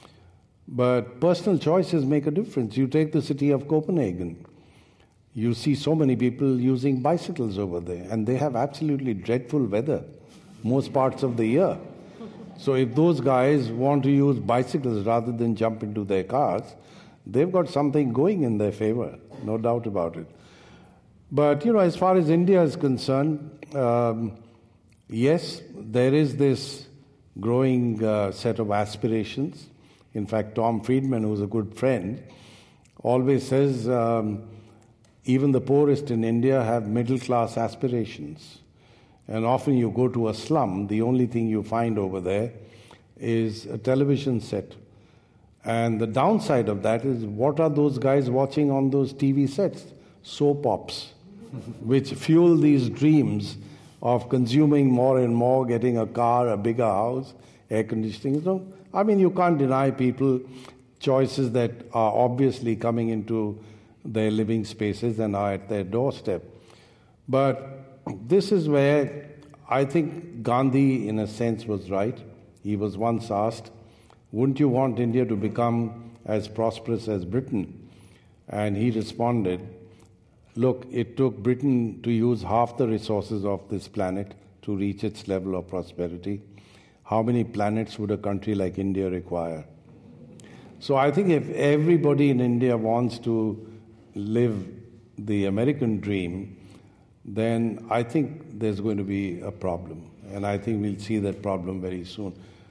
But personal choices make a difference. You take the city of Copenhagen. You see so many people using bicycles over there, and they have absolutely dreadful weather most parts of the year. So if those guys want to use bicycles rather than jump into their cars, they've got something going in their favor, no doubt about it. But, you know, as far as India is concerned, um, yes, there is this growing uh, set of aspirations. In fact, Tom Friedman, who's a good friend, always says um, even the poorest in India have middle-class aspirations. And often you go to a slum, the only thing you find over there is a television set. And the downside of that is, what are those guys watching on those T V sets? Soap ops, which fuel these dreams of consuming more and more, getting a car, a bigger house, air conditioning. So, I mean, you can't deny people choices that are obviously coming into their living spaces and are at their doorstep. But this is where I think Gandhi, in a sense, was right. He was once asked, wouldn't you want India to become as prosperous as Britain? And he responded, look, it took Britain to use half the resources of this planet to reach its level of prosperity. How many planets would a country like India require? So I think if everybody in India wants to live the American dream, then I think there's going to be a problem. And I think we'll see that problem very soon.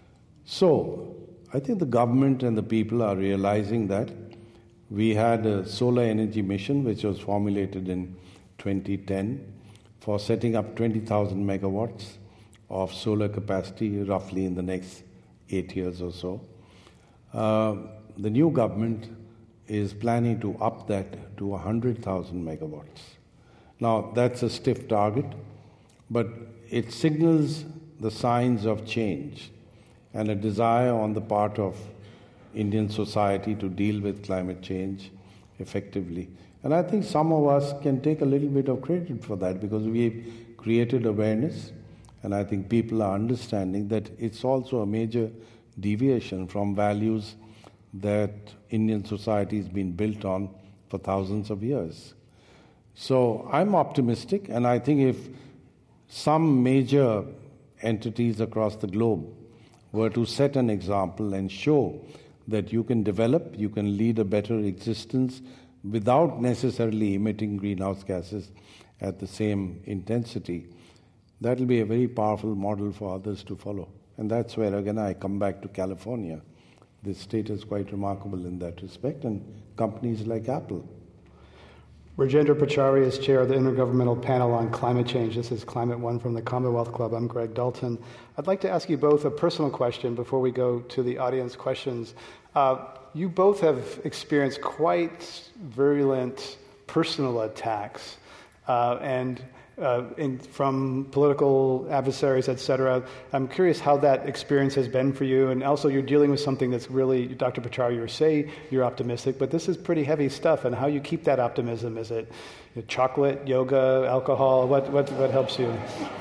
So I think the government and the people are realizing that. We had a solar energy mission which was formulated in twenty ten for setting up twenty thousand megawatts of solar capacity roughly in the next eight years or so. Uh, the new government is planning to up that to one hundred thousand megawatts. Now, that's a stiff target, but it signals the signs of change and a desire on the part of Indian society to deal with climate change effectively. And I think some of us can take a little bit of credit for that, because we've created awareness, and I think people are understanding that it's also a major deviation from values that Indian society has been built on for thousands of years. So I'm optimistic, and I think if some major entities across the globe were to set an example and show that you can develop, you can lead a better existence without necessarily emitting greenhouse gases at the same intensity, that will be a very powerful model for others to follow. And that's where, again, I come back to California. This state is quite remarkable in that respect, and companies like Apple. Rajendra Pachauri is chair of the Intergovernmental Panel on Climate Change. This is Climate One from the Commonwealth Club. I'm Greg Dalton. I'd like to ask you both a personal question before we go to the audience questions. Uh, you both have experienced quite virulent personal attacks uh, and uh, in, from political adversaries, et cetera. I'm curious how that experience has been for you, and also you're dealing with something that's really, Doctor Pachauri, you say you're optimistic, but this is pretty heavy stuff, and how you keep that optimism. Is it chocolate, yoga, alcohol? What, what, what helps you?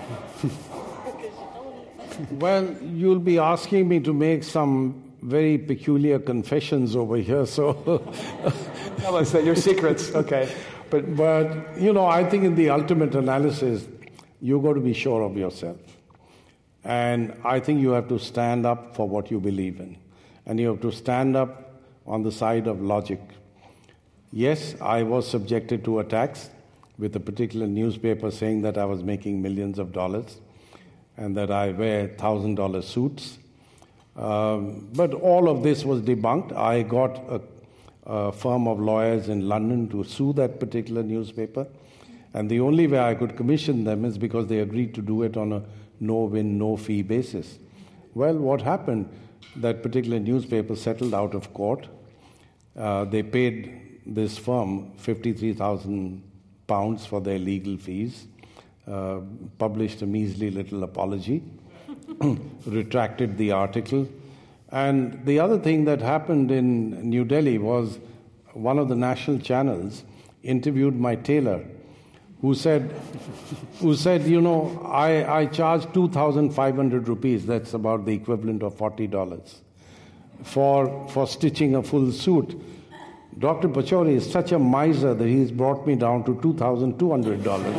Well, you'll be asking me to make some very peculiar confessions over here, so... Tell us that, your secrets, okay. But, but, you know, I think in the ultimate analysis, you've got to be sure of yourself. And I think you have to stand up for what you believe in. And you have to stand up on the side of logic. Yes, I was subjected to attacks with a particular newspaper saying that I was making millions of dollars and that I wear one thousand dollars suits. Um, but all of this was debunked. I got a, a firm of lawyers in London to sue that particular newspaper. And the only way I could commission them is because they agreed to do it on a no-win, no-fee basis. Well, what happened? That particular newspaper settled out of court. Uh, they paid this firm fifty-three thousand pounds for their legal fees, uh, published a measly little apology, retracted the article. And the other thing that happened in New Delhi was one of the national channels interviewed my tailor, who said, who said, you know, I, I charge two thousand five hundred rupees, that's about the equivalent of forty dollars, for, for stitching a full suit. Doctor Pachauri is such a miser that he's brought me down to two thousand two hundred dollars.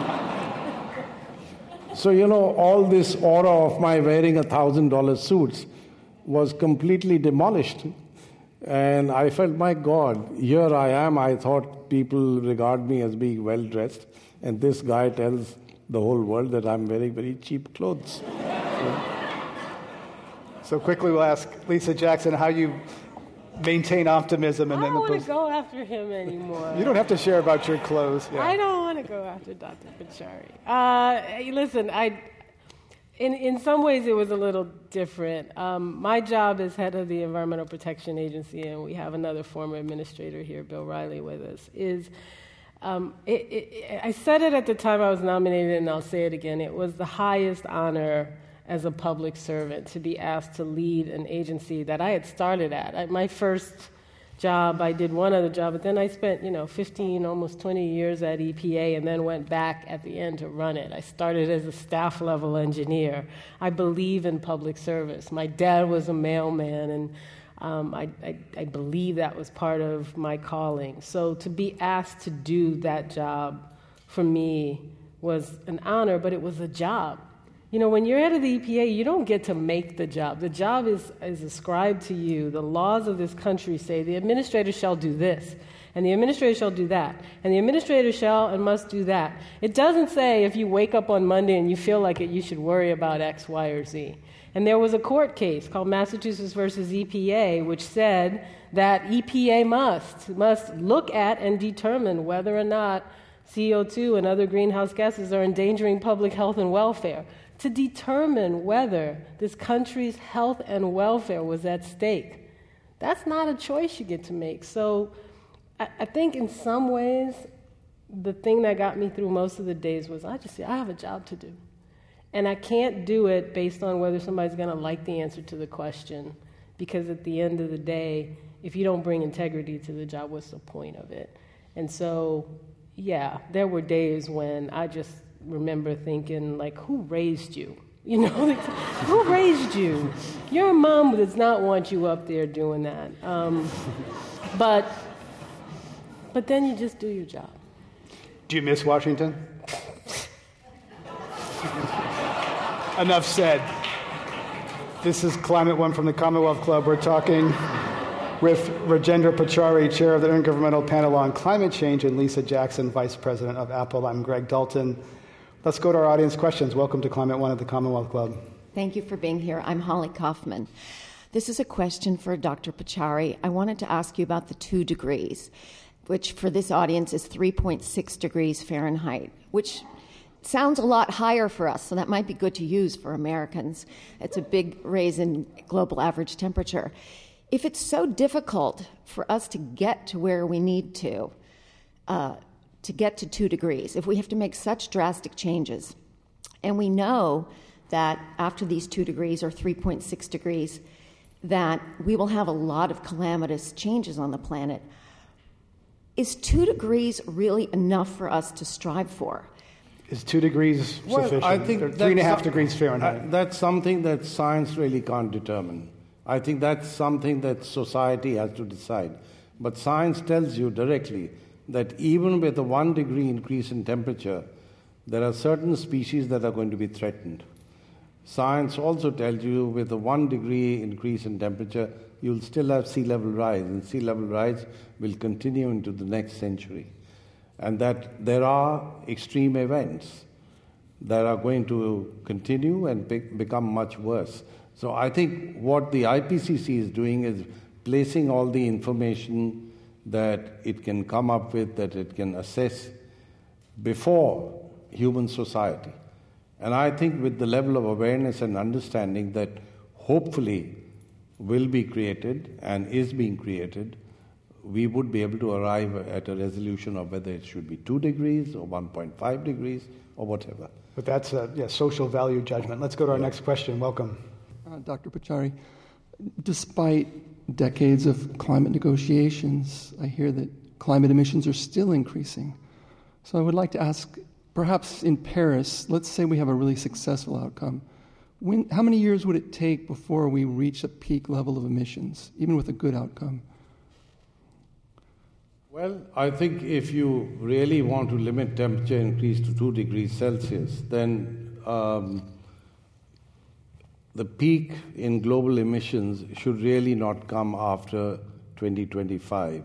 So, you know, all this aura of my wearing a one thousand dollars suits was completely demolished. And I felt, my God, here I am. I thought people regard me as being well-dressed. And this guy tells the whole world that I'm wearing very cheap clothes. So, so quickly we'll ask Lisa Jackson how you maintain optimism. And I then don't the want to go after him anymore. You don't have to share about your clothes. Yeah. I don't want to go after Doctor Pachauri. Uh, hey, listen, I... In in some ways, it was a little different. Um, my job as head of the Environmental Protection Agency, and we have another former administrator here, Bill Riley, with us, is um, it, it, I said it at the time I was nominated, and I'll say it again. It was the highest honor as a public servant to be asked to lead an agency that I had started at. I, my first job, I did one other job, but then I spent, you know, fifteen, almost twenty years at E P A and then went back at the end to run it. I started as a staff level engineer. I believe in public service. My dad was a mailman, and um, I, I, I believe that was part of my calling. So to be asked to do that job for me was an honor, but it was a job. You know, when you're head of the E P A, you don't get to make the job. The job is, is ascribed to you. The laws of this country say the administrator shall do this, and the administrator shall do that, and the administrator shall and must do that. It doesn't say if you wake up on Monday and you feel like it, you should worry about X, Y, or Z. And there was a court case called Massachusetts versus E P A, which said that E P A must, must look at and determine whether or not C O two and other greenhouse gases are endangering public health and welfare, to determine whether this country's health and welfare was at stake. That's not a choice you get to make. So I, I think in some ways, the thing that got me through most of the days was I just said, I have a job to do. And I can't do it based on whether somebody's going to like the answer to the question, because at the end of the day, if you don't bring integrity to the job, what's the point of it? And so, yeah, there were days when I just remember thinking, like, who raised you? You know, like, who raised you? Your mom does not want you up there doing that. Um, but, but then you just do your job. Do you miss Washington? Enough said. This is Climate One from the Commonwealth Club. We're talking with Rajendra Pachauri, chair of the Intergovernmental Panel on Climate Change, and Lisa Jackson, vice president of Apple. I'm Greg Dalton. Let's go to our audience questions. Welcome to Climate One at the Commonwealth Club. Thank you for being here. I'm Holly Kaufman. This is a question for Doctor Pachauri. I wanted to ask you about the two degrees, which for this audience is three point six degrees Fahrenheit, which sounds a lot higher for us, so that might be good to use for Americans. It's a big raise in global average temperature. If it's so difficult for us to get to where we need to, uh, to get to two degrees, if we have to make such drastic changes, and we know that after these two degrees or three point six degrees, that we will have a lot of calamitous changes on the planet, is two degrees really enough for us to strive for? Is two degrees well, sufficient? I think or three and a half some, degrees Fahrenheit. Uh, that's something that science really can't determine. I think that's something that society has to decide. But science tells you directly that even with a one degree increase in temperature, there are certain species that are going to be threatened. Science also tells you with a one degree increase in temperature, you'll still have sea level rise, and sea level rise will continue into the next century. And that there are extreme events that are going to continue and be- become much worse. So I think what the I P C C is doing is placing all the information that it can come up with, that it can assess before human society. And I think with the level of awareness and understanding that hopefully will be created and is being created, we would be able to arrive at a resolution of whether it should be two degrees or one point five degrees or whatever. But that's a yeah, social value judgment. Let's go to our next question. Welcome. Uh, Doctor Pachauri, despite decades of climate negotiations, I hear that climate emissions are still increasing. So I would like to ask, perhaps in Paris, let's say we have a really successful outcome. When, how many years would it take before we reach a peak level of emissions, even with a good outcome? Well, I think if you really want to limit temperature increase to two degrees Celsius, then um, the peak in global emissions should really not come after twenty twenty-five.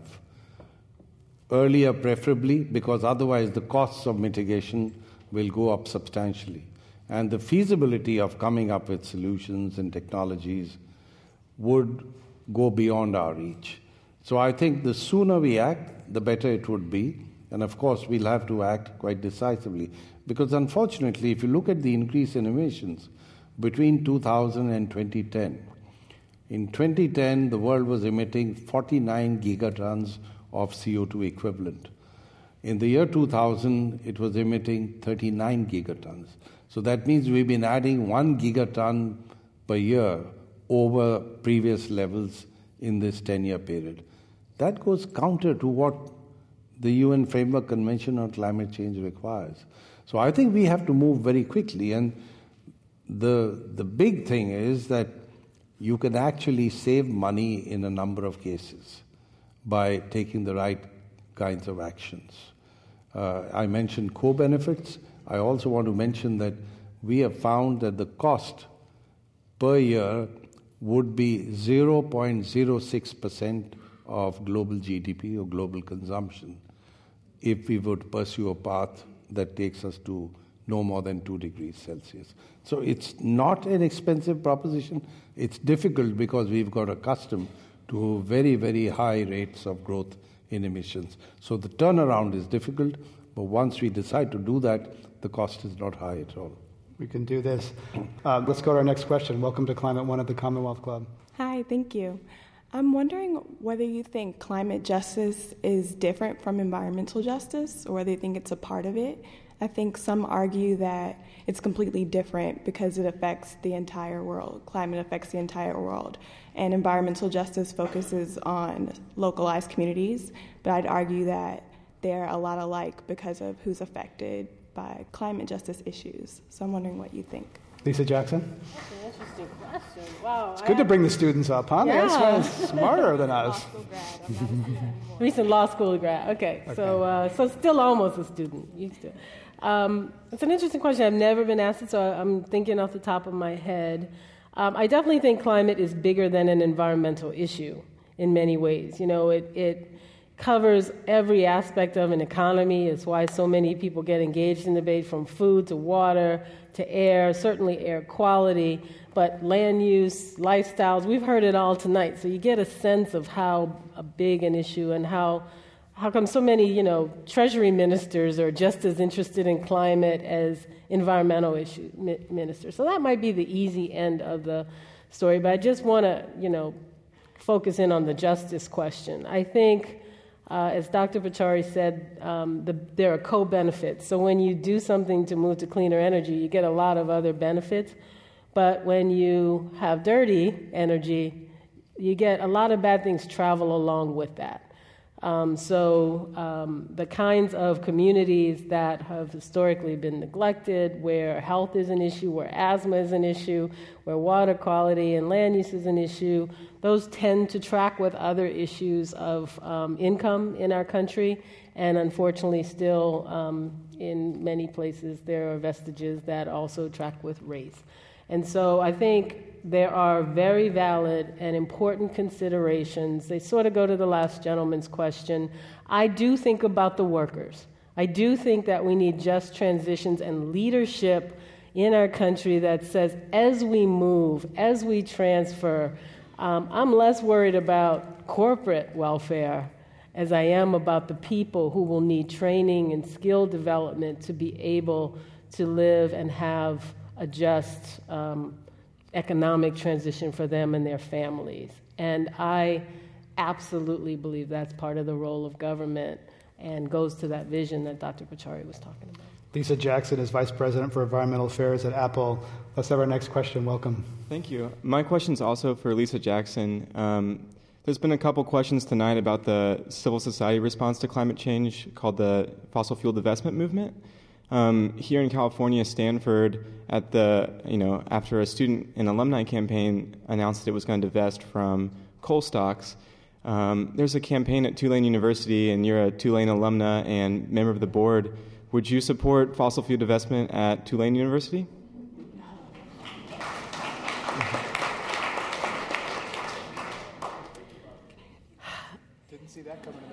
Earlier preferably, because otherwise the costs of mitigation will go up substantially. And the feasibility of coming up with solutions and technologies would go beyond our reach. So I think the sooner we act, the better it would be. And of course, we'll have to act quite decisively. Because unfortunately, if you look at the increase in emissions between two thousand and twenty ten, in twenty ten, the world was emitting forty-nine gigatons of C O two equivalent. In the year two thousand, it was emitting thirty-nine gigatons. So that means we've been adding one gigaton per year over previous levels in this ten-year period. That goes counter to what the U N Framework Convention on Climate Change requires. So I think we have to move very quickly. And the, the big thing is that you can actually save money in a number of cases by taking the right kinds of actions. Uh, I mentioned co-benefits. I also want to mention that we have found that the cost per year would be zero point zero six percent of global G D P or global consumption if we would pursue a path that takes us to no more than two degrees Celsius. So it's not an expensive proposition. It's difficult because we've got accustomed to very, very high rates of growth in emissions. So the turnaround is difficult, but once we decide to do that, the cost is not high at all. We can do this. Uh, let's go to our next question. Welcome to Climate One at the Commonwealth Club. Hi, thank you. I'm wondering whether you think climate justice is different from environmental justice, or whether you think it's a part of it. I think some argue that it's completely different because it affects the entire world. Climate affects the entire world. And environmental justice focuses on localized communities, but I'd argue that they're a lot alike because of who's affected by climate justice issues. So I'm wondering what you think. Lisa Jackson? That's an interesting question. Wow. It's good to bring the students up, huh? Yeah. They're smarter than us. Recent law school grad. Okay, okay. so uh, so still almost a student. Used to. Um, it's an interesting question. I've never been asked it, so I'm thinking off the top of my head. Um, I definitely think climate is bigger than an environmental issue in many ways. You know, it it covers every aspect of an economy. It's why so many people get engaged in debate, from food to water to air, certainly air quality, but land use, lifestyles. We've heard it all tonight, so you get a sense of how big an issue and how how come so many, you know, Treasury ministers are just as interested in climate as environmental issue mi- ministers. So that might be the easy end of the story, but I just want to, you know, focus in on the justice question. I think Uh, as Doctor Pachauri said, um, the, there are co-benefits. So when you do something to move to cleaner energy, you get a lot of other benefits. But when you have dirty energy, you get a lot of bad things travel along with that. Um, so um, the kinds of communities that have historically been neglected, where health is an issue, where asthma is an issue, where water quality and land use is an issue, those tend to track with other issues of um, income in our country. And unfortunately, still um, in many places, there are vestiges that also track with race. And so I think there are very valid and important considerations. They sort of go to the last gentleman's question. I do think about the workers. I do think that we need just transitions and leadership in our country that says, as we move, as we transfer, um, I'm less worried about corporate welfare as I am about the people who will need training and skill development to be able to live and have a just um, economic transition for them and their families. And I absolutely believe that's part of the role of government and goes to that vision that Doctor Pachauri was talking about. Lisa Jackson is Vice President for Environmental Affairs at Apple. Let's have our next question. Welcome. Thank you. My question is also for Lisa Jackson. Um, there's been a couple questions tonight about the civil society response to climate change called the fossil fuel divestment movement. Um, here in California, Stanford, at the you know after a student and alumni campaign announced that it was going to divest from coal stocks, um, there's a campaign at Tulane University, and you're a Tulane alumna and member of the board. Would you support fossil fuel divestment at Tulane University? Didn't see that coming.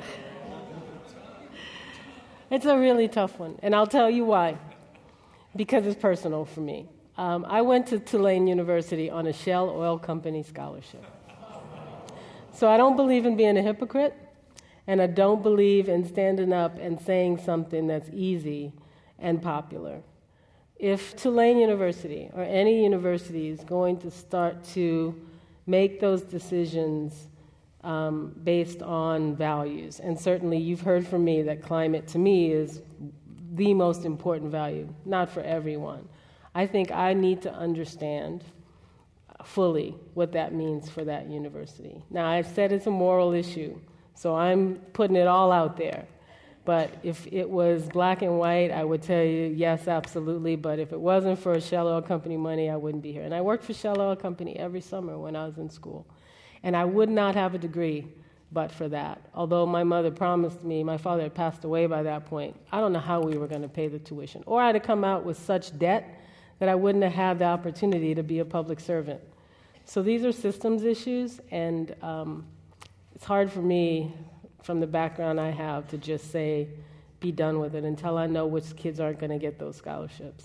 It's a really tough one, and I'll tell you why. Because it's personal for me. Um, I went to Tulane University on a Shell Oil Company scholarship. So I don't believe in being a hypocrite, and I don't believe in standing up and saying something that's easy and popular. If Tulane University or any university is going to start to make those decisions Um, based on values. And certainly you've heard from me that climate to me is the most important value, not for everyone. I think I need to understand fully what that means for that university. Now, I've said it's a moral issue, so I'm putting it all out there. But if it was black and white, I would tell you, yes, absolutely. But if it wasn't for Shell Oil Company money, I wouldn't be here. And I worked for Shell Oil Company every summer when I was in school. And I would not have a degree but for that. Although my mother promised me, my father had passed away by that point, I don't know how we were going to pay the tuition. Or I'd have come out with such debt that I wouldn't have had the opportunity to be a public servant. So these are systems issues, and um, it's hard for me, from the background I have, to just say, be done with it until I know which kids aren't going to get those scholarships.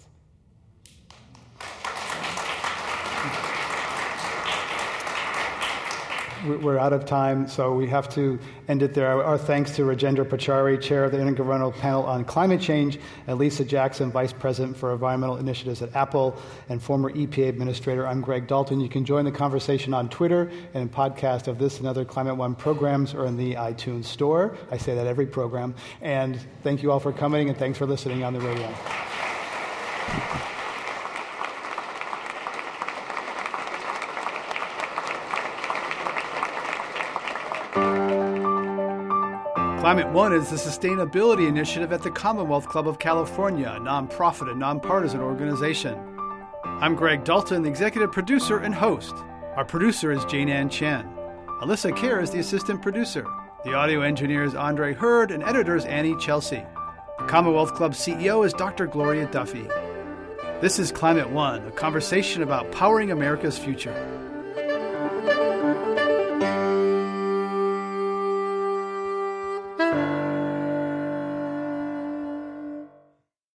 We're out of time, so we have to end it there. Our thanks to Rajendra Pachauri, Chair of the Intergovernmental Panel on Climate Change, and Lisa Jackson, Vice President for Environmental Initiatives at Apple, and former E P A Administrator. I'm Greg Dalton. You can join the conversation on Twitter and in podcast of this and other Climate One programs or in the iTunes Store. I say that every program. And thank you all for coming, and thanks for listening on the radio. Climate One is the sustainability initiative at the Commonwealth Club of California, a nonprofit and nonpartisan organization. I'm Greg Dalton, the executive producer and host. Our producer is Jane Ann Chen. Alyssa Kerr is the assistant producer. The audio engineer is Andre Hurd, and editor is Annie Chelsea. The Commonwealth Club C E O is Doctor Gloria Duffy. This is Climate One, a conversation about powering America's future.